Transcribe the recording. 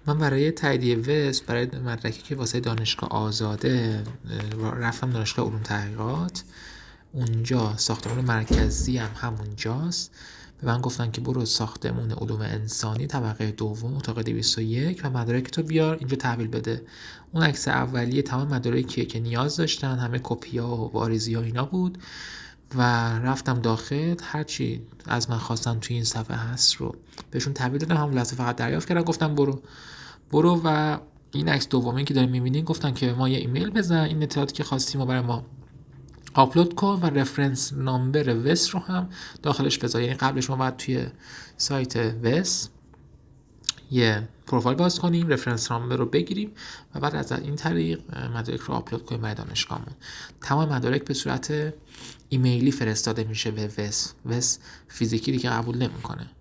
من برای تاییدیه وست برای مدرکی که واسه دانشگاه آزاده رفتم دانشگاه علوم تحقیقات. اونجا ساختمان مرکزی هم همونجاست. به من گفتن که برو ساختمون علوم انسانی طبقه دوم اتاق 201 و مدارک تو بیار اینجا تحویل بده. اون عکس اولیه تمام مدارکیه که نیاز داشتن، همه کپی‌ها و واریزی‌ها اینا بود و رفتم داخل. هرچی از من خواستن توی این صفحه هست رو بهشون تحویل دادم. همون لحظه فقط دریافت کردن، گفتم برو و این عکس دومی که دارین می‌بینین گفتن که ما یه ایمیل بزن، این اطلاعاتی که خواستیم رو برای ما آپلود کن و رفرنس نامبر وس رو هم داخلش بذار. یعنی قبلش ما باید توی سایت وس یه پروفایل باز کنیم، رفرنس نامبر رو بگیریم و بعد از این طریق مدارک رو آپلود کنیم برای دانشگاهمون. تمام مدارک به صورت ایمیلی فرستاده میشه به وس فیزیکی دیگه قبول نمیکنه.